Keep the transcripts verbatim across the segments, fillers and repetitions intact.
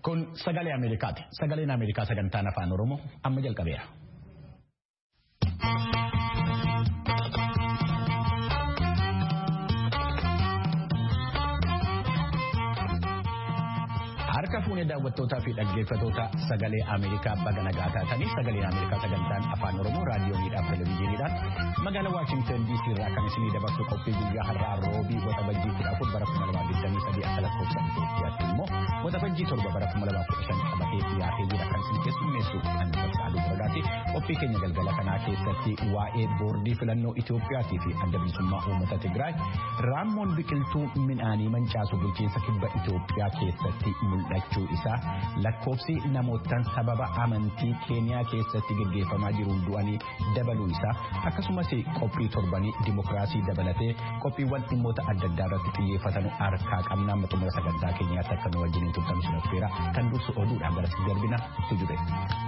Kun sagalee Ameerikaati. Sagaleen Ameerikaa sagantaan afaan Oromoo amma jalqabeera. Harka fuunee daawwattootaa fi dhaggeeffattoota sagalee Ameerikaa baga nagaa taatanii sagaleen Ameerikaa sagantaan afaan Oromoo raadiyooniidhaaf televezyiiniidhaan magaalaa Waashingtan D C irraa kan isinii dabarsu qophii guyyaa har'aa roobii waxabajjii kudha afur bara kuma lamaa digdamii sadii akka lakkoofsa Itoophiyaatti immoo waxabajjii torba bara kuma lamaa kudha shan qabatee dhiyaatee jira kan isin keessummeessu Anniisaa Aduu Baragaati. Qophii keenya galgala kanaa keessatti waa'ee boordii filannoo Itoophiyaatii fi adda bilisummaa uummata Tigraay raammoon biqiltuu midhaanii mancaasu bulchiinsa kibba Itoophiyaa keessatti mul'achuu isaa lakkoofsi namootaan sababa amantii Keeniyaa keessatti gaggeeffamaa jiruun du'anii dabaluu isaa akkasumas qophii torbanii dimokiraasii dabalatee qophiiwwan dhimmoota adda addaa irratti xiyyeeffatan harkaa qabnaa xumura sagantaa keenyaatti akka nu wajjin turtan affeera kan dursu oduudhaan gara darbina tujube.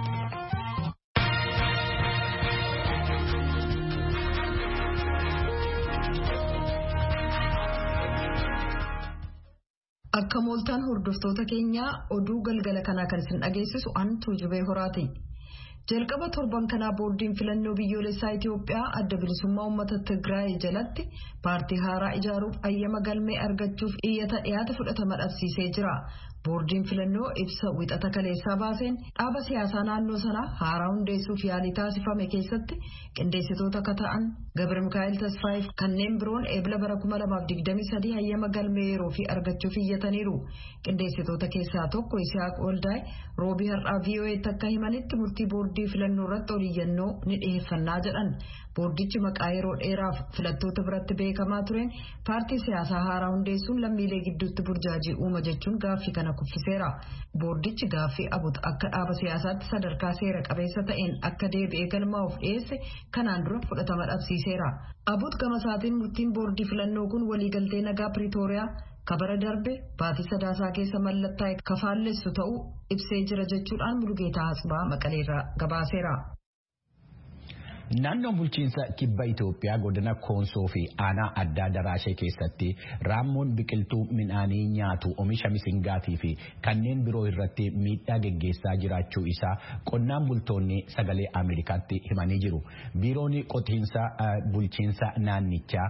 Akka mooltaan hordoftoota keenyaa oduu galgala kanaa kan isin dhageessisu an Tuujubee Horaati. Jalqaba torban kanaa boordiin filannoo biyyoolessaa Itoophiyaa adda bilisummaa uummata Tigraay jalatti paartii haaraa ijaaruuf ayyama galmee argachuuf iyyata dhiyaate fudhatama dhabsiisee jira. Boordiin filannoo ibsa wixata kaleessaa baaseen dhaaba siyaasaa naannoo sanaa haaraa hundeessuuf yaalii taasifame keessatti qindeessitoota akka ta'an Gabra Mikaa'el Tasfaayeef kanneen biroon eebla bara kuma lamaaf digdamii sadii hayyama galmee yeroo fi argachuuf iyyataniiru. Qindeessitoota keessaa tokko Isaaq Waldaay roobii har'aa V O Eetti akka himanitti murtii boordii filannoo irratti oliyyannoo ni dhiyeeffannaa jedhan. Boordichi maqaa yeroo dheeraaf filattoota biratti beekamaa tureen paartii siyaasaa haaraa hundeessuun lammiilee gidduutti burjaajii uuma jechuun gaaffii kana kuffiseera. Boordichi gaaffii abut akka dhaaba siyaasaatti sadarkaa seera qabeessa ta'een akka deebi'ee galmaa'uuf dhiyeesse kanaan dura fudhatama dhabsiiseera. Abut gama isaatiin murtiin boordii filannoo kun waliigaltee nagaa Piriitooriyaa kabara darbe baatii sadaasaa keessa mallattaa'e kafaallessu ta'uu ibsee jira jechuudhaan Mulugeetaa Asbaa Maqaleerraa gabaaseera. Naannoon bulchiinsa kibba Itoophiyaa godina Koonsoo fi aanaa addaa Daraashee keessatti raammoon biqiltuu midhaanii nyaatu oomisha misingaatii fi kanneen biroo irratti miidhaa geggeessaa jiraachuu isaa qonnaan bultoonni sagalee Ameerikaatti himanii jiru. Biiroon qotiinsa bulchiinsa naannichaa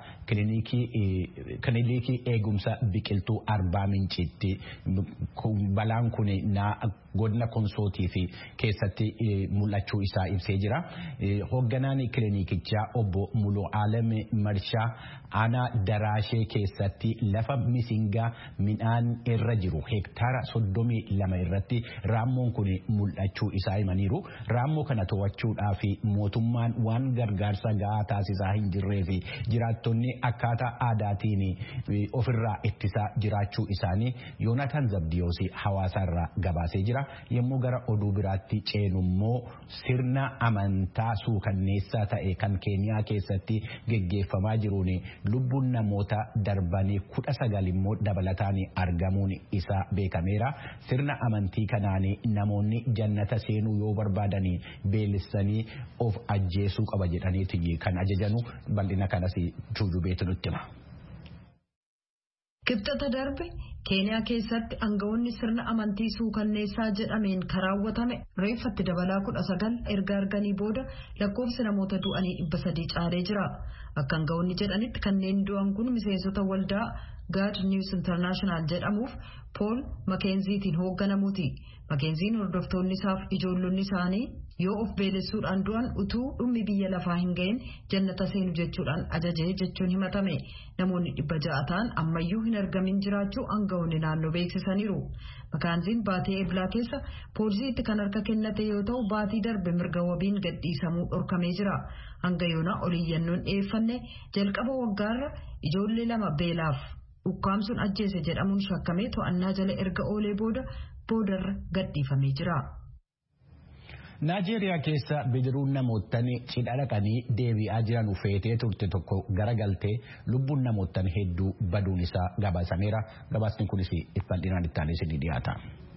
kilinikii eegumsa biqiltuu Arbaa Minciitti balaan kun godina Koonsootii fi keessatti mul'achuu isaa ibsee jira. Hoogganaan kilinikichaa obbo Muluu Alame Marshaa aanaa Daraashee keessatti lafa misingaa midhaan irra jiru hektaara soddomii lama irratti raammoon kun mul'achuu isaa himaniiru. Raammoo kana to'achuudhaaf mootummaan waan gargaarsa gahaa taasisaa hin jirree fi jiraattonni akkaataa aadaatiin ofirraa ittisaa jiraachuu isaanii Yoonataan Zabdiyoos hawaasaarraa gabaasee jira. Yommuu gara oduu biraatti ceenummoo sirna amantaa suukanneessaa ta'e kan Keeniyaa keessatti geggeeffamaa jiruun lubbuun namoota darbanii kudha sagal immoo dabalataan argamuun isaa beekameera. Sirna amantii kanaan namoonni jannata seenuu yoo barbaadan beelissanii of ajjeesuu qaba jedhanii kan ajajanu bal'ina kanas Tuujubeetu nutti hima. Kibxata darbe Keeniyaa keessatti aangawoonni sirna amantii suukanneessaa jedhameen karaawwatame reeffatti dabalaa kudha sagal erga arganii booda lakkoofsi namoota du'anii dhibba sadii caalee jira. Akka aangawoonni jedhanitti kanneen du'an kun miseensota waldaa God News International jedhamuuf Pool Makeenziitiin hoogganamuuti. Makeenziin hordoftoonni isaaf ijoollonni isaanii yoo of beelessuudhaan du'an utuu dhummi biyya lafaa hin ga'in jannata seenu jechuudhaan ajajee jechuun himatame. Namoonni dhibba ja'a ta'an ammayyuu hin argamin jiraachuu aangawoonni naannoo beeksisaniiru. Makeenziin baatii eeblaa keessa poolisiitti kan harka kennate yoo ta'u baatii darbe mirga wabiin gadhiisamuu dhorkamee jira. Hanga yoona oliyyannoon dhiyeeffanne jalqaba waggaarra ijoollee lama beelaaf ukkaamsuun ajjeese jedhamuun shakkamee to'annaa jala erga oolee booda boodarra gadhiifamee jira. Naajeeriyaa keessa bidiruun namoottan cidha dhaqanii deebi'aa jiran feetee turte tokko garagaltee lubbuun namoottan hedduu baduun isaa gabaasameera. Gabaasni kunis bal'inaan itti aanee isinii dhiyaata.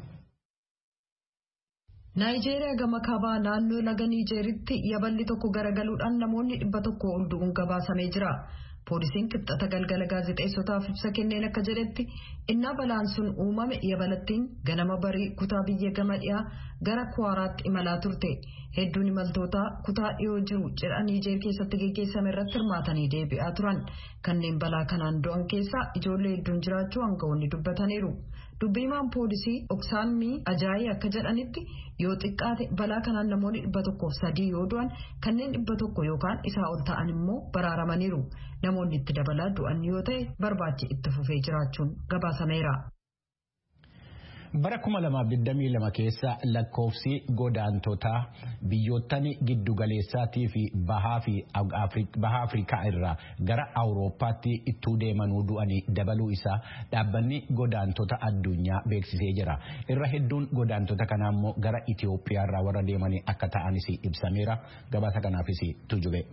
Naayijeeriyaa gama kaabaa naannoo laga Niijeeritti yaballi tokko garagaluudhaan namoonni dhibba tokko ol du'uun gabaasamee jira. Poolisiin kibxata galgala gaazexeessotaaf ibsa kenneen akka jedhetti innaa balaan sun uumame yabalattiin ganama barii kutaa biyya gama dhiyaa gara Kwaaraatti imalaa turte. Hedduun imaltootaa kutaa dhiyoo jiru cidha Niijeer keessatti geggeessame irratti hirmaatanii deebi'aa turan. Kanneen balaa kanaan du'an keessaa ijoollee hedduun jiraachuu aangawoonni dubbataniiru. Dubbiimaan poolisii Oksaamii Ajaayii akka jedhanitti yoo xiqqaate balaa kanaan namoonni dhibba tokkoof sadii yoo du'an kanneen dhibba tokko yookaan isaa ol ta'an immoo baraaramaniiru. Namoonni itti dabalaa du'an yoo ta'e barbaachi itti fufee jiraachuun gabaasameera. Bara kuma lamaaf digdamii lama keessa lakkoofsi godaantotaa biyyoottan giddugaleessaatii fi baha Afrikaa irraa gara Awurooppaatti ittuu deemanuu du'anii dabaluu isaa dhaabbanni godaantota addunyaa beeksisee jira. Irra hedduun godaantota kanaa immoo gara Itoophiyaa irraa warra deemanii akka ta'anis ibsameera. Gabaasa kanaafis tujube.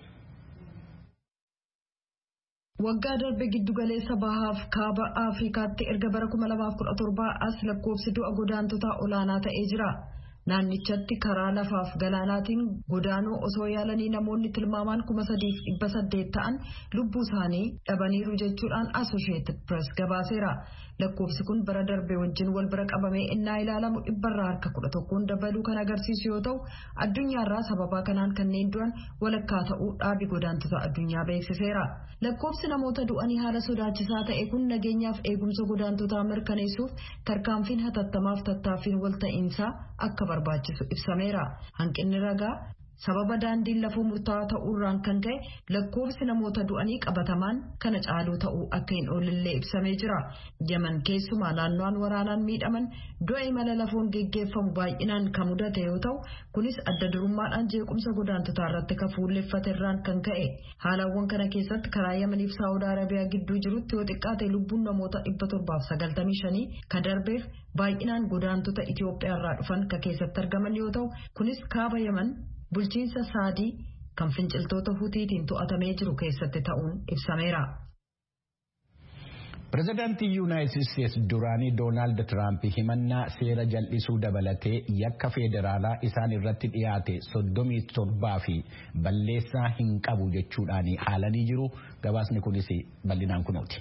Waggaa darbe giddugaleessa bahaaf kaaba Afrikaatti erga bara kuma lamaaf kudha torbaa as lakkoofsi du'a godaantotaa olaanaa ta'ee jira. Naannichatti karaa lafaaf galaanaatiin godaanuu osoo yaalanii namoonni tilmaamaan kuma sadiif dhibba saddeet ta'an lubbuu isaanii dhabaniiru jechuudhaan Associated Press gabaaseera. Lakkoofsi kun bara darbe wajjin wal bira qabamee innaa ilaalamu dhibbarraa harka kudha tokkoon dabaluu kan agarsiisu yoo ta'u addunyaarraa sababaa kanaan kanneen du'an walakkaa ta'uu dhaabi godaantota addunyaa beeksiseera. Lakkoofsi namoota du'anii haala sodaachisaa ta'e kun nageenyaaf eegumsa godaantotaa mirkaneessuuf tarkaanfiin hatattamaaf tattaaffiin walta'iinsaa akka barbaachisu ibsameera. Hanqinni ragaa sababa daandiin lafoo murtaa'aa ta'uurraan kan ka'e lakkoofsi namoota du'anii qabatamaan kana caaluu ta'uu akka hin oolillee ibsamee jira. Yemen keessumaa naannoon waraanaan miidhaman du'a imala lafoon geggeeffamu baay'inaan kan mudate yoo ta'u kunis adda durummaadhaan jeequmsa godaantotaa irratti kan fuulleffate irraan kan ka'e. Haalawwan kana keessatti karaa Yemeniif Saawud Arabiyaa gidduu jirutti yoo xiqqaate lubbuun namoota dhibba torbaaf sagaltamii shanii kan darbeef baay'inaan godaantota Itoophiyaa irraa dhufan kan keessatti argaman yoo ta'u kunis kaaba Yemen bulchiinsa Saadii kan finciltoota Hutiitiin to'atamee jiru keessatti ta'uun ibsameera. Pireezidaantii Yuunaayitid Isteetsi duraanii Doonaald Tiraamp himannaa seera jal'isuu dabalatee yakka federaalaa isaan irratti dhiyaate soddomii torbaa fi balleessaa hin qabu jechuudhaan haalanii jiru. Gabaasni kunis bal'inaan kunooti.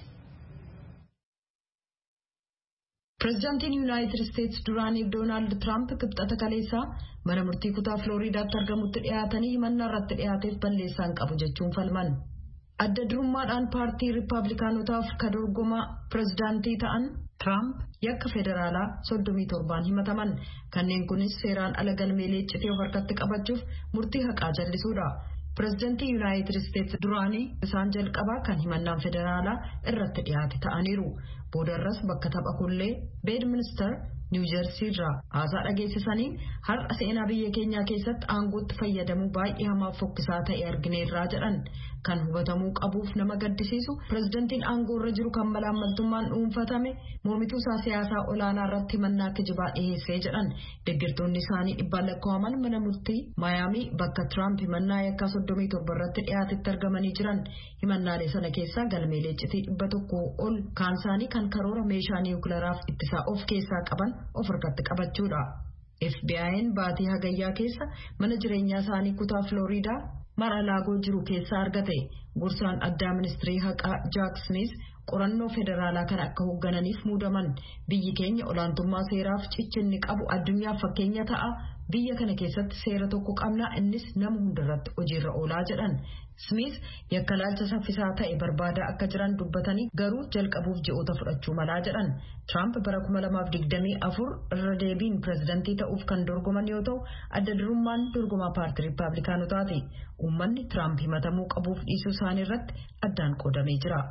Pireezidaantiin Yuunaayitid Isteetsi duraanii Doonaald Tiraamp kibxata kaleessaa mana murtii kutaa Filooriidaatti argamutti dhiyaatanii himannaa irratti dhiyaateef balleessaa hin qabu jechuun falman. Adda durummaadhaan paartii Riippaabilikaanotaaf kan dorgomaa pireezidaantii ta'an Tiraamp yakka federaalaa soddomii torbaan himataman. Kanneen kunis seeraan ala galmeelee iccitii of harkatti qabachuuf murtii haqaa jallisuudha. Pireezidaantii Yuunaayitid Isteetsi duraanii isaan jalqabaa kan himannaan federaalaa irratti dhiyaate ta'aniiru. Boodarras bakka tapha kullee Beedministar Niwuujersii irraa haasaa dhageessisaniin har'a seenaa biyya keenyaa keessatti aangootti fayyadamuu baay'ee hamaaf fokkisaa ta'e argineerraa jedhan. Kan hubatamuu qabuuf nama gaddisiisu pireezidaantiin aangoo irra jiru kan malaammaltummaan dhuunfatame mormituu isaa siyaasaa olaanaa irratti himannaa kijibaa dhiyeessee jedhan. Deeggartoonni isaanii dhibbaan lakkaa'aman mana murtii Maayaamii bakka Tiraamp himannaa yakkaa soddomii torba irratti dhiyaatetti argamanii jiran. Himannaalee sana keessaa galmeelee iccitii dhibba tokkoo ol kaan isaanii kan karoora meeshaa niwukilaaraaf ittisaa of keessaa qaban of harkatti qabachuudha. F B I'n baatii hagayyaa keessa mana jireenyaa isaanii kutaa Filooriidaa Mar-a-Laagoo jiru keessaa argate. Gorsaan addaa ministirii haqaa Jaak Smith qorannoo federaalaa kan akka hooggananiif muudaman. Biyyi keenya olaantummaa seeraaf cichinni qabu addunyaaf fakkeenya ta'a. Biyya kana keessatti seera tokko qabna, innis nama hundarratti hojiirra oolaa jedhan. Smith yakkalaalcha saffisaa ta'e barbaadaa akka jiran dubbatanii garuu jalqabuuf ji'oota fudhachuu malaa jedhan. Tiraamp bara kuma lamaaf digdamii afur irra deebiin pireezidantii ta'uuf kan dorgoman yoo ta'u adda durummaan dorgomaa paartii Riippaabilikaanotaati. Uummanni Tiraamp himatamuu qabuuf dhiisuu isaanii irratti addaan qoodamee jira.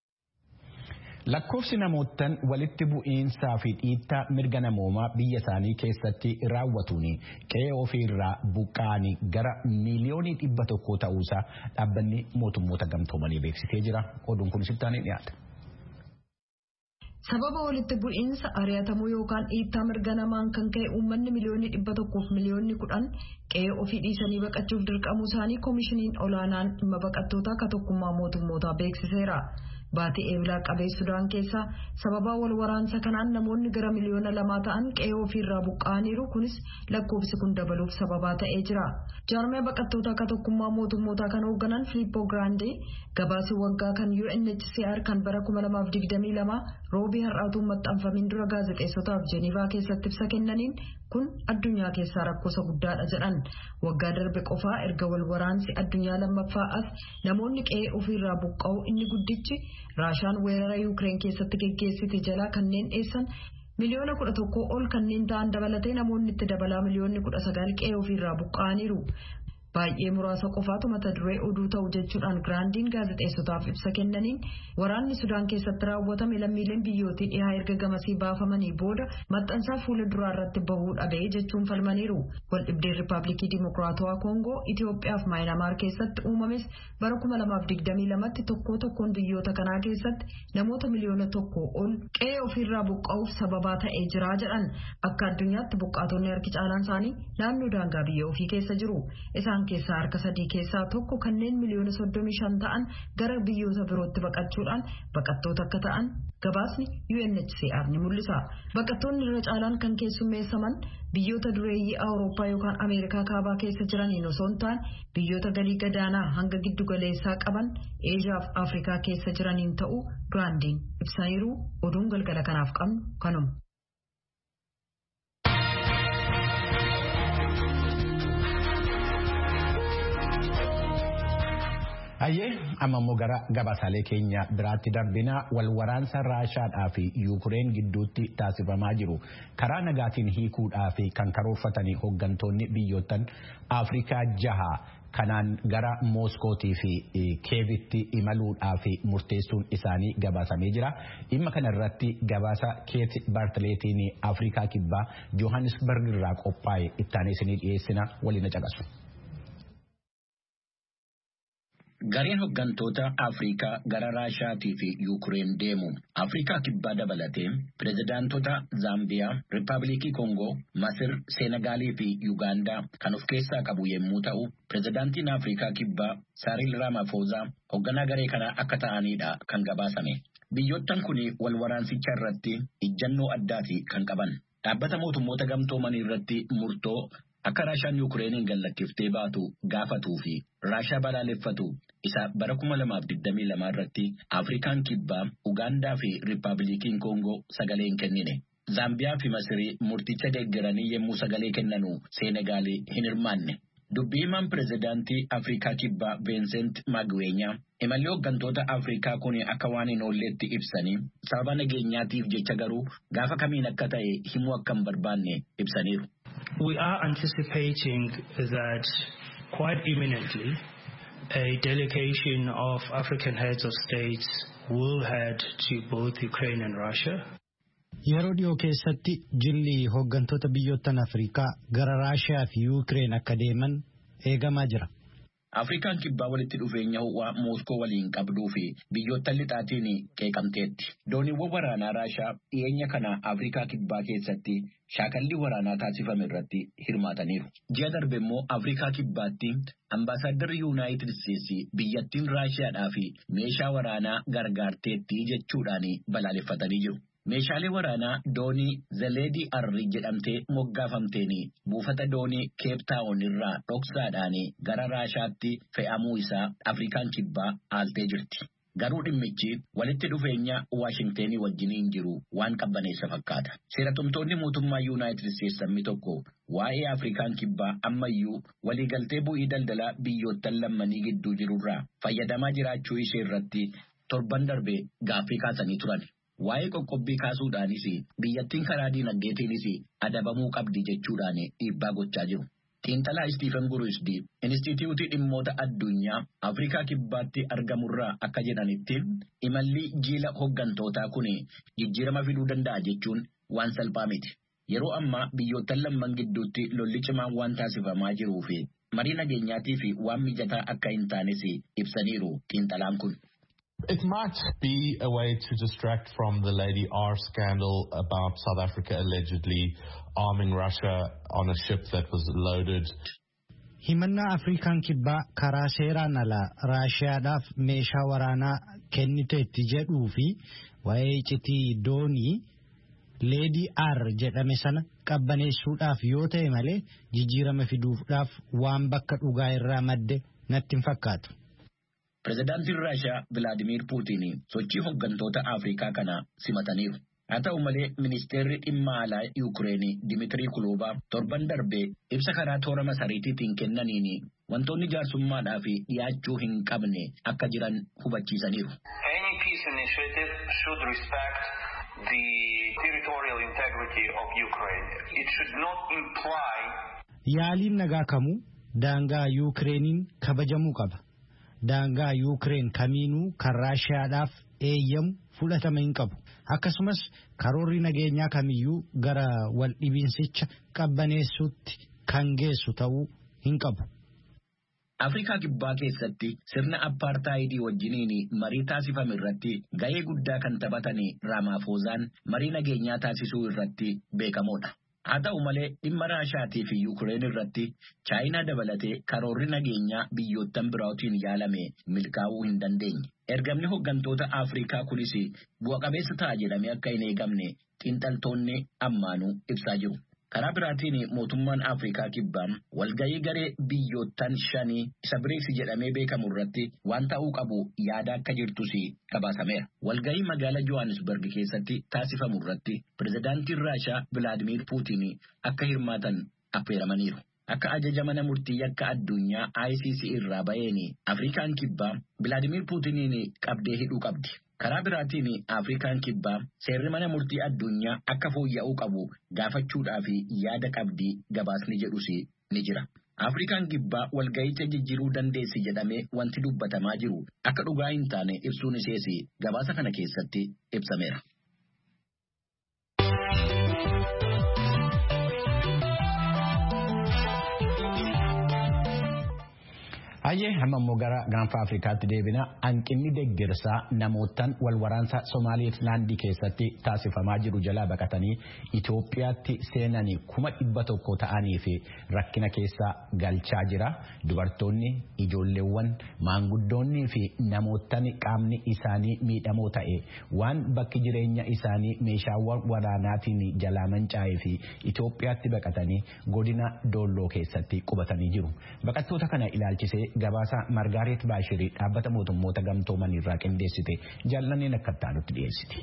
Lakkoofsi namootaan walitti bu'iinsaa fi dhiittaa mirga namoomaa biyya isaanii keessatti raawwatuun qe'ee ofiirraa buqqa'anii gara miiliyoonii dhibba tokkoo ta'uusaa dhaabbanni mootummoota gamtoomanii beeksisee jira. Oduun kun sittaanii dhiyaata. Sababa walitti bu'iinsa ari'atamuu yookaan dhiittaa mirga namaan kan ka'e uummanni miliyoonii dhibba tokkoof miliyoonni kudhan qe'ee ofii dhiisanii baqachuuf dirqamuu isaanii koomishiniin olaanaan dhimma baqattootaa akka tokkummaa mootummootaa beeksiseera. Baatii eebilaa qabee Sudaan keessaa sababa wal waraansa kanaan namoonni gara miliyoona lamaa ta'an qe'ee ofiirraa buqqa'aniiru kunis lakkoofsi kun dabaluuf sababaa ta'ee jira. Jaarmee baqattoota akka tokkummaa mootummootaa kan hoogganan Filippo Grandi gabaasii waggaa kan U N H C R kan bara kuma lamaaf digdamii lama roobii har'aatuun maxxanfamiin dura gaazexeessotaaf Jeenivaa keessatti ibsa kennaniin kun addunyaa keessaa rakkoosa guddaadha jedhan. Waggaa darbe qofaa erga wal waraansi addunyaa lammaffaa as namoonni qe'ee ofiirraa buqqa'u inni guddichi Raashaan weerara Yuukireen keessatti geggeessite jalaa kanneen dheessan miliyoona kudha tokkoo ol kanneen ta'an dabalatee namoonni itti dabalaa miliyoonni kudha sagal qe'ee ofiirraa buqqa'aniiru. Baay'ee muraasa qofaatu mata duree oduu ta'u jechuudhaan Giraandiin gaazexeessotaaf ibsa kennaniin waraanni Sudaan keessatti raawwatame lammiileen biyyootii dhihaa erga gamasii baafamanii booda maxxansaa fuula duraa irratti bahuu dhabee jechuun falmaniiru. Waldhibdeen Riippaabilikii Dimokiraatawaa Koongoo, Itoophiyaa fi Maayinamaar keessatti uumames bara kuma lamaaf digdamii lamatti tokkoo tokkoon biyyoota kanaa keessatti namoota miliyoona tokko ol qe'ee ofiirraa buqqa'uuf sababaa ta'ee jira jedhan. Akka addunyaatti buqqaatonni harki caalaan isaanii naannoo daangaa biyya ofii keessa jiru. Isaan keessaa harka sadii keessaa tokko kanneen miliyoona soddomii shan ta'an gara biyyoota birootti baqachuudhaan baqattoota akka ta'an gabaasni U N H C R ni mul'isa. Baqattoonni irra caalaan kan keessummeessaman biyyoota dureeyyii Awurooppaa yookaan Ameerikaa kaabaa keessa jiraniin osoo hin taane biyyoota galii gadaanaa hanga giddu galeessaa qaban Eeshiyaa fi Afrikaa keessa jiraniin ta'uu Giraandiin ibsaniiru. Oduun galgala kanaaf qabnu kanuma. Ayyee amma immoo gara gabaasaalee keenya biraatti darbina wal waraansa Raashaadhaa fi Yuukireen gidduutti taasifamaa jiru karaa nagaatiin hiikuudhaa fi kan karoorfatanii hooggantoonni biyyoottan Afrikaa jaha kanaan gara Mooskootii fi Keevitti imaluudhaa fi murteessuun isaanii gabaasamee jira. Dhimma kana irratti gabaasa Keet Baartileetiin Afrikaa kibbaa Johannesburg irraa qophaa'e ittaanee isinii dhiyeessina waliin caqasu. Gareen hooggantoota Afrikaa gara Raashaatii fi Yuukireen deemu Afrikaa kibbaa dabalatee pirezidaantota Zaambiyaa, Riippaabilikii Koongoo, Masir, Seenagaalii fi Yuugaandaa kan of keessaa qabu yommuu ta'u, pirezidaantiin Afrikaa kibbaa Saaril Raamaphoozaa hoogganaa garee kanaa akka ta'anidha kan gabaasame. Biyyoottan kun wal waraansicha irratti ijjannoo addaati kan qaban. Dhaabbata mootummoota gamtoomanii irratti murtoo akka Raashaan Yuukireeniin gallakkiftee baatu gaafatuu fi Raashaa balaaleffatu isa bara kuma lamaaf digdamii lama irratti Afrikaan kibbaa, Ugaandaa fi Riippaabilikiin Koongoo sagalee hin kennine. Zaambiyaa fi Masirii murticha deeggaranii yommuu sagalee kennanu Seenegaalii hin hirmaanne. Dubbii himaan pirezidaantii Afrikaa kibbaa Vincent Magwenya imalli hooggantoota Afrikaa kun akka waan hin oolletti ibsanii sababa nageenyaatiif jecha garuu gaafa kamiin akka ta'e himuu akka hin barbaanne ibsaniiru. We are anticipating that quite imminently a delegation of African heads of states will head to both Ukraine and Russia. Yeroo dhiyoo keessatti jilli hooggantoota biyyoottan Afrikaa gara Raashiyaa fi Yuukireen akka deeman eegamaa jira. Afrikaan kibbaa walitti dhufeenya ho'aa Mooskoo waliin qabduu fi biyyoota lixaatiin qeeqamteetti. Dooniiwwan waraanaa Raashaa dhiyeenya kana Afrikaa kibbaa keessatti shaakalli waraanaa taasifame irratti hirmaataniiru. Ji'a darbe immoo Afrikaa kibbaatti ambaasaaddarri Yuunaayitid Isteetsi biyyattiin Raashiyaadhaa fi meeshaa waraanaa gargaarteetti jechuudhaan balaaleffatanii jiru. Meeshaalee waraanaa doonii Zaleedii Arri jedhamtee moggaafamteen buufata doonii Keeptaawon irraa dhoksaadhaan gara Raashaatti fe'amuu isaa Afrikaan kibbaa aaltee jirti. Garuu dhimmichi walitti dhufeenya Waashingtenii wajjiniin jiru waan qabbaneessa fakkaata. Seeratumtoonni mootummaa Yuunaayitid Isteetsi tokko waa'ee Afrikaan kibbaa ammayyuu waliigaltee bu'ii daldalaa biyyoottan lammanii gidduu jirurraa fayyadamaa jiraachuu ishee irratti torban darbe gaaffii kaasanii turan. Waa'ee qoqqobbii kaasuudhaanis biyyattiin karaa diinagdeetiinis adabamuu qabdi jechuudhaan dhiibbaa gochaa jiru. Xiinxalaa Istiifen Guruusdi Inistituutii dhimmoota addunyaa Afrikaa kibbaatti argamurraa akka jedhanitti imalli jiila hooggantootaa kun jijjiirama fiduu danda'a jechuun waan salphaa miti. Yeroo ammaa biyyoottan lamman gidduutti lolli cimaan waan taasifamaa jiruu fi marii nageenyaatii fi waan mijataa akka hin taanes ibsaniiru xiinxalaan kun. It might be a way to distract from the Lady R scandal about South Africa allegedly arming Russia on a ship that was loaded. himannaa Afrikaan kibbaa karaa seeraan alaa Raashiyaadhaaf meeshaa waraanaa kenniteetti jedhuu fi waa'ee iccitii doonii Leedii R jedhame sana qabbaneessuudhaaf yoo ta'e malee jijjiirama fiduudhaaf waan bakka dhugaa irraa madde natti hin fakkaatu. Pireezidaantiin Raashiyaa Vilaadimiir Puutiin sochii hooggantoota Afrikaa kana simataniiru. Haa ta'u malee ministeerri dhimma alaa Yuukireenii Dimiitirii Kuluubaa torban darbee ibsa karaa toora masariitiitiin kennaniin wantoonni jaarsummaadhaaf dhiyaachuu hin qabne akka jiran hubachiisaniiru. Any peace initiative should respect the territorial integrity of Ukraine. It should not imply Yaaliin nagaa kamuu daangaa Yuukireeniin kabajamuu qaba. Daangaa Yuukireen kamiinuu kan Raashiyaadhaaf eeyyamu fudhatama hin qabu. Akkasumas karoorri nageenyaa kamiyyuu gara wal dhibiinsicha qabbaneessuutti kan geessu ta'uu hin qabu. Afrikaa kibbaa keessatti sirna apartaayidii wajjiniin marii taasifame irratti gahee guddaa kan taphatan Raamaafozaan marii nageenyaa taasisuu irratti beekamoodha. Haa ta'u malee dhimma Raashiyaatii fi Yuukireen irratti Chaayinaa dabalatee karoorri nageenyaa biyyoottan biraatiin yaalame milkaa'uu hin dandeenye. Ergamni hooggantoota Afrikaa kunis bu'a qabeessa ta'a jedhamee akka hin eegamne xiinxaltoonni ammaanuu ibsaa jiru. Karaa biraatiin mootummaan Afrikaa kibbaa walgahii garee biyyoottan shanii isa biriiksi jedhamee beekamu irratti waan ta'uu qabu yaada akka jirtus gabaasameera. Walgahii magaalaa Johannesburg keessatti taasifamu irratti pireezidaantiin Raashiyaa Vilaadimiir Puutiin akka hirmaatan affeeramaniiru. Akka ajaja mana murtii yakka addunyaa I C C irraa ba'een Afrikaan kibbaa Vilaadimiir Puutiniin qabdee hidhuu qabdi. Karaa biraatiin Afrikaan kibbaa seerri mana murtii addunyaa akka fooyya'uu qabu gaafachuudhaaf yaada qabdi gabaasni jedhus ni jira. Afrikaan kibbaa walga'icha jijjiiruu dandeessi jedhamee wanti dubbatamaa jiru akka dhugaa hin taane ibsuun isees gabaasa kana keessatti ibsameera. Hayyee hamma immoo gara gaanfa Afrikaatti deebina hanqinni deeggarsaa namootaan wal waraansa Somaaliilaandii keessatti taasifamaa jiru jalaa baqatanii Itoophiyaatti seenanii kuma dhibba tokko ta'anii fi rakkina keessa galchaa jira. Dubartoonni, ijoolleewwan, maanguddoonnii fi namootaan qaamni isaanii miidhamoo ta'e waan bakki jireenya isaanii meeshaawwan waraanaatiin jalaa mancaa'ee fi Itoophiyaatti baqatanii godina Doolloo keessatti qubatanii jiru. Baqattoota kana ilaalchisee gabaasa Margaaret Baashirii dhaabbata mootummoota gamtooman irraa qindeessite jaallanneen akka taanutti dhiyeessiti.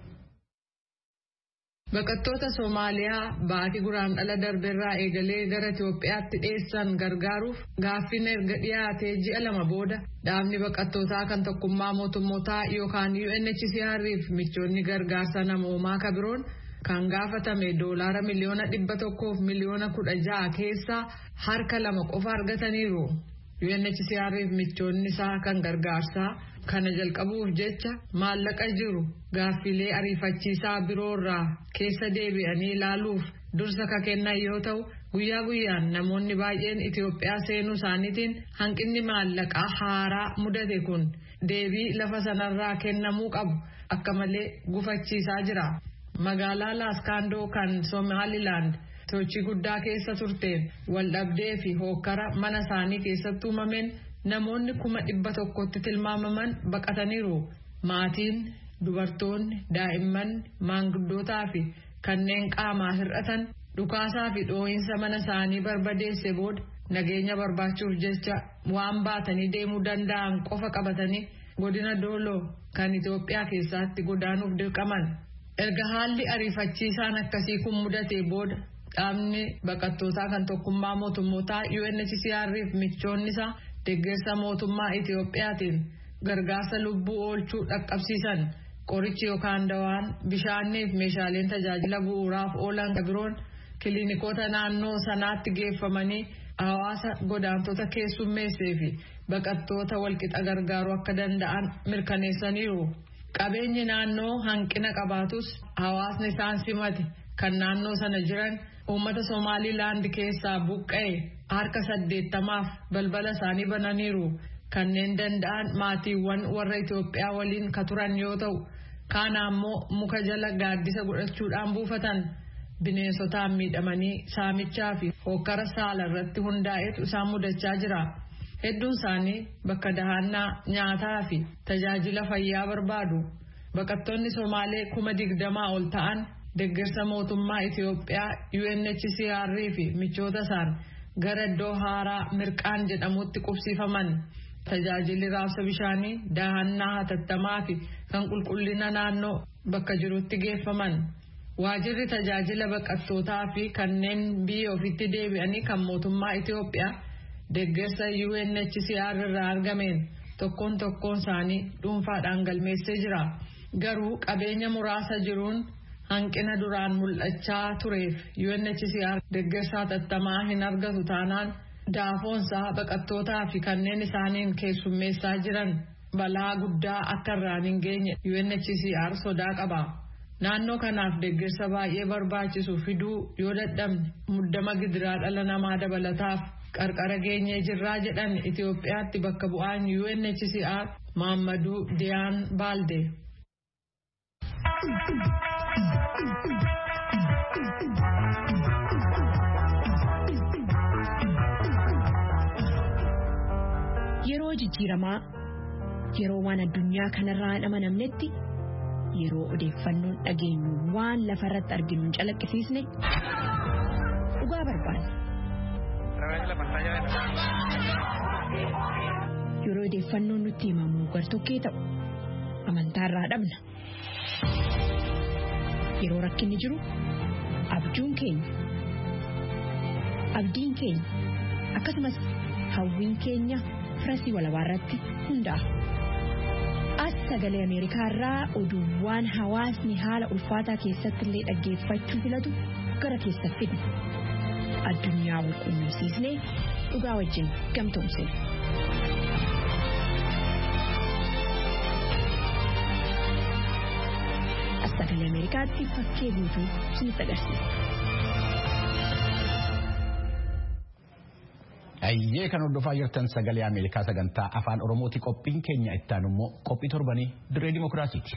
Baqattoota Soomaaliyaa baatii guraandhala darbeerraa eegalee gara Itoophiyaatti dhiyeessan gargaaruuf gaaffiin erga dhiyaatee ji'a lama booda dhaabni baqattootaa kan tokkummaa mootummootaa yookaan U N H C R fi michoonni gargaarsa namoomaa kabiroon kan gaafatame doolaara miliyoona dhibba tokkoof miliyoona kudha ja'a keessaa harka lama qofa argataniiru. U N H C R fi michoonni isaa kan gargaarsaa kana jalqabuuf jecha maallaqa jiru gaaffilee ariifachiisaa biroorraa keessa deebi'anii ilaaluuf dursa ka kennan yoo ta'u guyyaa guyyaan namoonni baay'een Itoophiyaa seenuu isaaniitiin hanqinni maallaqaa haaraa mudate kun deebii lafa sanarraa kennamuu qabu akka malee gufachiisaa jira. Magaalaa Laaskaandoo kan Somaalilaand sochii guddaa keessa turteen waldhabdee fi hookkara mana isaanii keessatti uumameen namoonni kuma dhibba tokkotti tilmaamaman baqataniiru. Maatiin, dubartoonni, daa'imman, maanguddootaa fi kanneen qaamaa hir'atan dhukaasaa fi dhoohinsa mana isaanii barbadeesse booda nageenya barbaachuuf jecha waan baatanii deemuu danda'an qofa qabatanii godina Dooloo kan Itoophiyaa keessatti godaanuuf dirqaman. Erga haalli ariifachiisaan akkasii kun mudatee booda dhaabni baqattootaa kan tokkummaa mootummootaa U N H C R fi michoonni isaa deeggarsa mootummaa Itoophiyaatiin gargaarsa lubbuu oolchuu dhaqqabsiisan qorichi yookaan dawaan bishaanii fi meeshaaleen tajaajila bu'uuraaf oolan biroon kiliinikoota naannoo sanaatti geeffamanii hawaasa godaantota keessummeessee fi baqattoota walqixa gargaaruu akka danda'an mirkaneessaniiru. Qabeenyi naannoo hanqina qabaatus hawaasni isaan simate kan naannoo sana jiran uummata Somaalilaand keessaa buqqa'e harka saddeettamaaf balbala isaanii bananiiru. Kanneen danda'an maatiiwwan warra Itoophiyaa waliin ka turan yoo ta'u kaan ammoo muka jala gaaddisa godhachuudhaan buufatan. bineensotaan miidhamanii saamichaa fi hokkara saala irratti hundaa'etu isaan mudachaa jira. Hedduun isaanii bakka dahannaa nyaataa fi tajaajila fayyaa barbaadu. Baqattoonni Somaalee kuma digdamaa ol ta'an deeggarsa mootummaa Itoophiyaa U N H C R fi michoota isaan gara iddoo haaraa Mirqaan jedhamutti qubsiifaman. Tajaajilli raabsa bishaanii, dahannaa hatattamaa fi kan qulqullina naannoo bakka jirutti geeffaman. Waajirri tajaajila baqattootaa fi kanneen biyya ofitti deebi'anii kan mootummaa Itoophiyaa deeggarsa U N H C R irraa argameen tokkoon tokkoon isaanii dhuunfaadhaan galmeessee jira. Garuu qabeenya muraasa jiruun hanqina duraan mul'achaa tureef U N H C R deeggarsa hatattamaa hin argatu taanaan daafoonsaa baqattootaa fi kanneen isaaniin keessummeessaa jiran balaa guddaa akka irraan hin geenye U N H C R sodaa qaba. Naannoo kanaaf deeggarsa baay'ee barbaachisu fiduu yoo dadhabne muddama gidiraa dhala namaa dabalataaf qarqara geenyee jirraa jedhan Itoophiyaatti bakka bu'aan U N H C R Maammaduu Diyaan Baalde. Yeroo jijjiiramaa yeroo waan addunyaa kanarraa hin amanamnetti yeroo odeeffannoon dhageenyu waan lafarratti arginu hin calaqqisiisne dhugaa barbaanna. Yeroo odeeffannoon nutti himamu gartokkee ta'u amantaarraa dhabna. Yeroo rakkinni jiru abjuun keenya abdiin keenya akkasumas hawwiin keenya firasii walabaa hundaa'a. As sagalee Ameerikaa irraa oduuwwan hawaasni haala ulfaataa keessatti illee dhaggeeffachuu filatu gara keessatti fidna. Addunyaa wal quunnamsiisnee dhugaa wajjin gamtoomsina. As sagalee Ameerikaatti fakkee guutuu isinitti agarsiisa. Ayyee kan hordofaa jirtan sagalee Ameerikaa sagantaa afaan Oromooti. Qophiin keenya ittaan immoo qophii torbanii dirree dimookiraasiiti.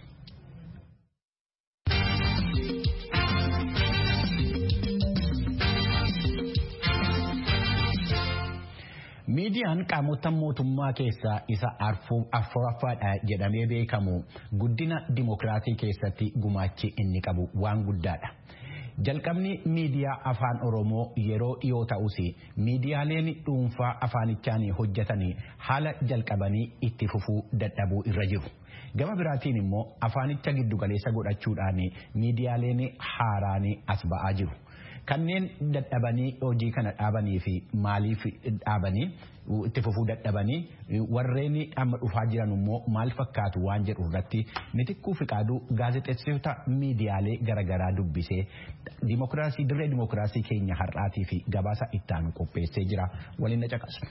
Miidiyaan qaamota mootummaa keessaa isa afuraffaadha jedhamee beekamu guddina dimookiraasii keessatti gumaachi inni qabu waan guddaadha. Jalqabni miidiyaa afaan Oromoo yeroo dhiyoo ta'us miidiyaaleen dhuunfaa afaanichaan hojjetanii haala jalqabanii itti fufuu dadhabuu irra jiru. Gama biraatiin immoo afaanicha giddugaleessa godhachuudhaan miidiyaaleen haaraan as ba'aa jiru. Kanneen dadhabanii hojii kana dhaabanii fi maaliif dhaabanii itti fufuu dadhabanii warreen amma dhufaa jiran immoo maal fakkaatu waan jedhu irratti Mitikkuu Fiqaaduu gaazexeessitoota miidiyaalee garaagaraa dubbisee dimookiraasii dirree dimookiraasii keenya har'aatii fi gabaasa ittaanu qopheessee jira. Waliin na caqasu.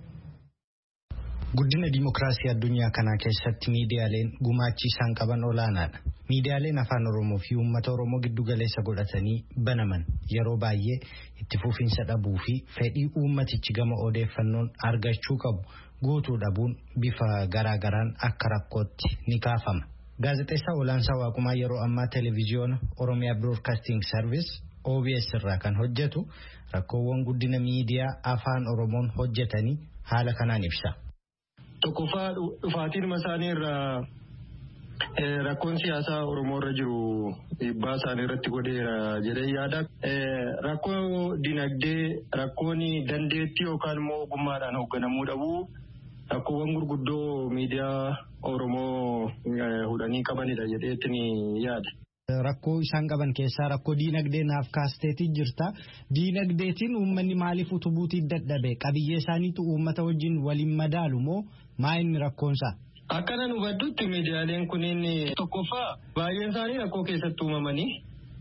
Guddina dimookiraasii addunyaa kanaa keessatti miidiyaaleen gumaachi isaan qaban olaanaadha. Miidiyaaleen afaan Oromoo fi uummata Oromoo giddu galeessa godhatanii banaman yeroo baay'ee itti fufiinsa dhabuu fi fedhii uummatichi gama odeeffannoon argachuu qabu guutuu dhabuun bifa garaagaraan akka rakkootti ni kaafama. Gaazexeessaa Olaansaa Waaqumaa yeroo ammaa televiziyoona Oromiyaa Broadcasting Service O B S irraa kan hojjetu rakkoowwan guddina miidiyaa afaan Oromoon hojjetanii haala kanaan ibsa. Tokkoffaa dhufaatiin isaanii irraa rakkoon siyaasaa Oromoo irra jiru dhiibbaa isaanii irratti godheera jedhee yaada. Rakkoo dinagdee, rakkoon dandeettii yookaan immoo ogummaadhaan hoogganamuu dhabuu rakkoowwan gurguddoo miidiyaa Oromoo hudhanii qabanidha jedheetiin yaada. Rakkoo isaan qaban keessaa rakkoo diinagdee naaf kaasteetii jirta. Diinagdeetiin uummanni maaliif utubuutii dadhabe? Qabiyyee isaaniitu uummata wajjin waliin madaalu moo maa inni rakkoonsaa? Akkana nu baddutti miidiyaaleen kunniin tokkoffaa baay'een isaanii rakkoo keessatti uumamanii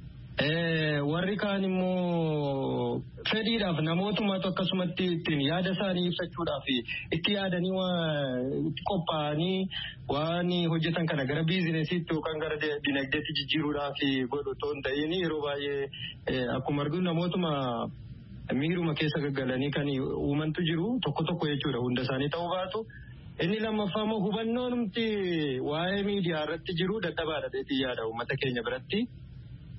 warri kaan immoo fedhiidhaaf namootummaatu akkasumatti ittiin yaada isaanii ibsachuudhaaf itti yaadanii itti qophaa'anii waan hojjetan kana gara biizinesiitti yookaan gara dinagdeetti jijjiiruudhaaf godhu otoo hin ta'in yeroo baay'ee akkuma arginu namootuma miiruma keessa gaggalanii kan uumantu jiru tokko tokko jechuudha hunda isaanii ta'uu baatu. Inni lammaffaa immoo hubannoon waa'ee miidiyaa irratti jiru dadhabaadha jedhee yaada uummata keenya biratti.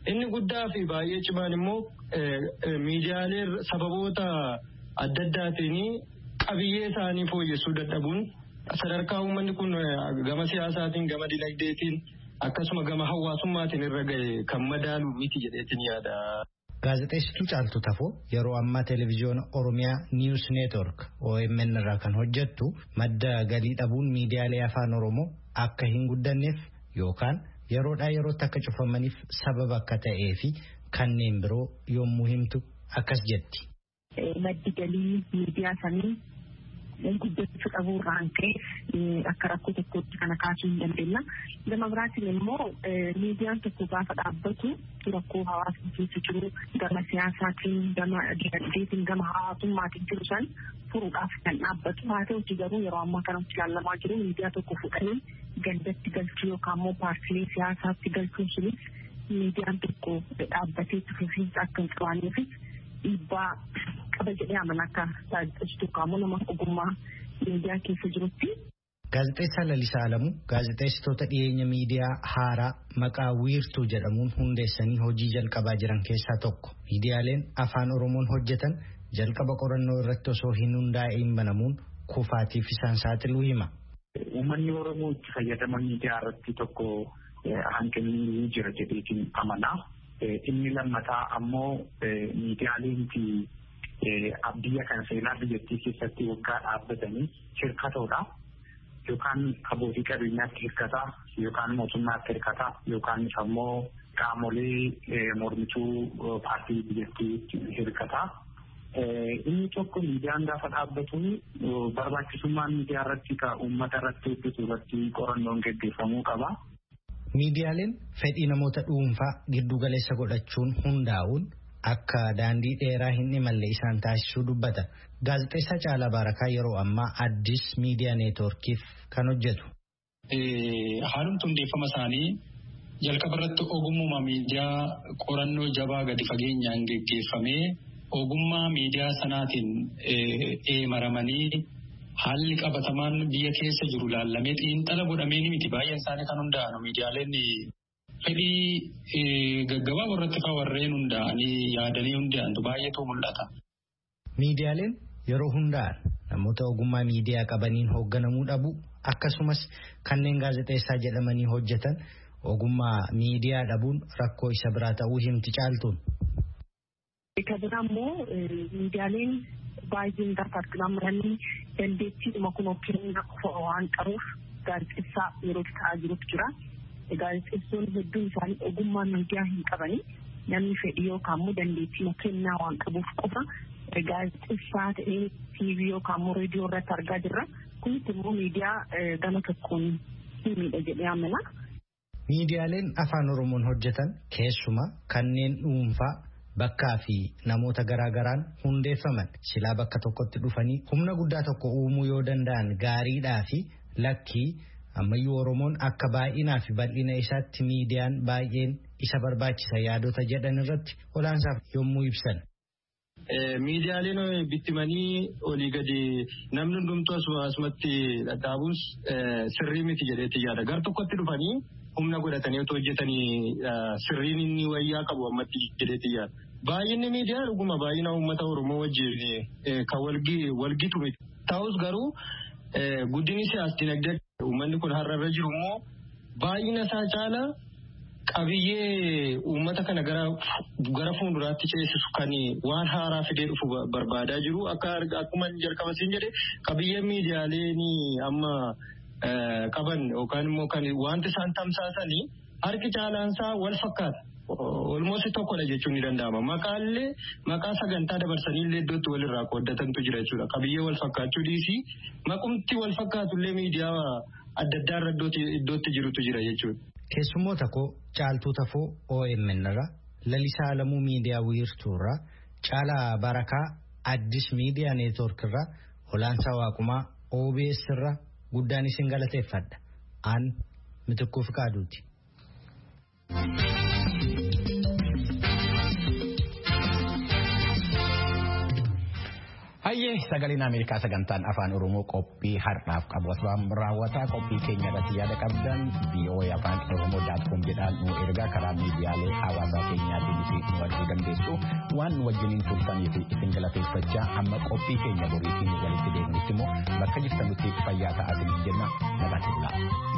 Inni guddaa fi baay'ee cimaan immoo miidiyaalee sababoota adda addaatiin qabiyyee isaanii fooyyessuu dadhabuun sadarkaa uummanni kun gama siyaasaatiin gama dinagdeetiin akkasuma gama hawaasummaatiin irra ga'e kan madaalu miti jedheetiin yaada. Gaazexeessituu Caaltuu Tafoo yeroo ammaa televezyiyoona Oromiyaa News Network O M N irraa kan hojjettu madda galii dhabuun miidiyaalee afaan Oromoo akka hin guddanneef yookaan yeroodhaa yerootti akka cufamaniif sababa akka ta'ee fi kanneen biroo yommuu himtu akkas jetti. Maddi galii miidiyaa sanii guddachuu dhabuu irraan ka'e akka rakkoo tokkotti kana kaasuu hin dandeenya. Gama biraatiin immoo miidiyaan tokko gaafa dhaabbatu rakkoo hawaasni keessa jiru gama siyaasaatiin gama dinagdeetiin gama hawaasummaatiin jiru san furuudhaaf kan dhaabbatu. Haa ta'uti garuu yeroo ammaa kanatti ilaalamaa jiru miidiyaa tokko fudhanii gandatti galchuu yookaan immoo paartilee siyaasaatti galchuun sunis miidiyaan tokko dhaabbatee fufiinsa akka hin qabaanneef dhiibbaa qaba jedhee amana akka gaazexeessituu qaamuu nama ogummaa miidiyaa keessa jirutti. Gaazexeessaa Lalisaa Alamuu gaazexeessitoota dhiyeenya miidiyaa haaraa maqaa wiirtuu jedhamuun hundeessanii hojii jalqabaa jiran keessaa tokko. Miidiyaaleen afaan Oromoon hojjetan jalqaba qorannoo irratti osoo hin hundaa'in banamuun kufaatiif isaan saaxiluu hima. Uummanni Oromoo itti fayyadaman miidiyaa irratti tokko hanqinni jira jedheetiin amanaa. Inni lammataa ammoo miidiyaaleen biyya kana seenaa biyyattii keessatti waggaa dhaabbatanii hirkatoodha. Yookaan abbootii qabeenyaatti hirkataa yookaan mootummaatti hirkataa yookaan ammoo qaamolee mormituu paartii biyyattii hirkataa. Inni tokko miidiyaan gaafa dhaabbatu barbaachisummaan miidiyaa irratti ka uummata irratti hojjetu irratti qorannoon gaggeeffamuu qaba. Miidiyaaleen fedhii namoota dhuunfaa giddu galeessa godhachuun hundaa'uun akka daandii dheeraa hin imalle isaan taasisuu dubbata. Gaazexeessaa Caalaa Baarakaa yeroo ammaa Addis Miidiyaa Neetwoorkiif kan hojjetu. Haalumti hundeeffama isaanii jalqaba irratti ogummaa miidiyaa qorannoo jabaa gadi fageenyaan geggeeffamee ogummaa miidiyaa sanaatiin eemaramanii haalli qabatamaan biyya keessa jiru laallamee xiinxala godhamee ni miti. Baay'een isaanii kan hundaa'an miidiyaaleen fedhii gaggabaaboo irratti fa'aa warreen hundaa'anii yaadanii hundaa'antu baay'eetu mul'ata. Miidiyaaleen yeroo hundaa'an namoota ogummaa miidiyaa qabaniin hoogganamuu dhabu akkasumas kanneen gaazexeessaa jedhamanii hojjetan ogummaa miidiyaa dhabuun rakkoo isa biraa ta'uu himti Caaltuun. Kabira immoo miidiyaaleen baay'een gaafa argaman dandeettiidhuma kun ofiin waan qabuuf gaazexeessaa yeroo ta'aa jirutu jira. Gaazexeessonni hedduun isaanii ogummaa miidiyaa hin qabani. Namni fedhii yookaan immoo dandeettii kennaa waan qabuuf qofa gaazexeessaa ta'ee tiivii yookaan immoo reediyoo irratti argaa jirra. Kunis immoo miidiyaa gama tokkoon hin miidha jedhee amana. Miidiyaaleen afaan Oromoon hojjetan keessumaa kanneen dhuunfaa bakkaa fi namoota garaagaraan hundeeffaman silaa bakka tokkotti dhufanii humna guddaa tokko uumuu yoo danda'an gaariidhaa fi lakkii ammayyuu Oromoon akka baay'inaa fi bal'ina isaatti miidiyaan baay'een isa barbaachisa yaadota jedhan irratti olaansaaf yommuu ibsan. Miidiyaaleen bittimanii olii gadi namni hundumtuu asumatti dhadhaabuun sirrii miti jedheetti yaada. Gar tokkotti dhufanii humna godhatanii otoo hojjetanii sirriin inni wayyaa qabu ammatti jedheetti yaada. Baay'inni miidiyaa dhuguma baay'ina uummata Oromoo wajjin kan walgitu miti. Ta'us garuu guddinni siyaas dinagdee uummanni kun har'a jiru immoo baay'ina isaa caala qabiyyee uummata kana gara gara fuulduraatti ceesisu kan waan haaraa fidee dhufu barbaadaa jiru. Akka akkuma jalqaba siin jedhe qabiyyee miidiyaaleen amma qaban yookaan immoo kan wanti isaan tamsaasanii harki caalaansaa wal fakkaata. Olmoosii tokkodha jechuun ni danda'ama. Maqaallee maqaa sagantaa dabarsanii illee iddootti walirraa qooddatantu jira jechuudha. Qabiyyee wal fakkaachuu dhiisii maqumti wal fakkaatullee miidiyaa adda addaa irra iddootti jirutu jira jechuudha. Keessummoota koo Caaltuu Tafoo O M N irraa, Lalisaa Alamuu miidiyaa wiirtuu irraa, Caalaa Barakaa Addis Miidiyaa Neetwoork irraa, Olaansaa Waaqumaa O B S irraa guddaan isin galateeffadha. Aan Mitikkuu Fikaaduuti. Hayyee sagaleen Ameerikaa sagantaan afaan Oromoo qophii har'aaf qabu asirraan raawwataa qophii keenya irratti yaada qabdan V O A afaan Oromoo dot com jedhaan nu ergaa karaa miidiyaalee hawaasaa keenyaatiin nu argachuu dandeessu waan nu wajjiniin turtaniif isin galateeffachaa amma qophii keenya boriitiin walitti deebinutti immoo bakka jirtanutti fayyaa ta'aa jenna nagaatti bulaa.